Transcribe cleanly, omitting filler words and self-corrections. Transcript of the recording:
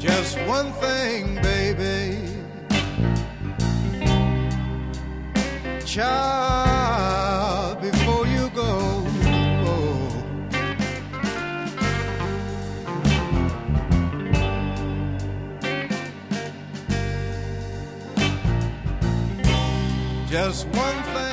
Just one thing, baby. Child, before you go, just one thing.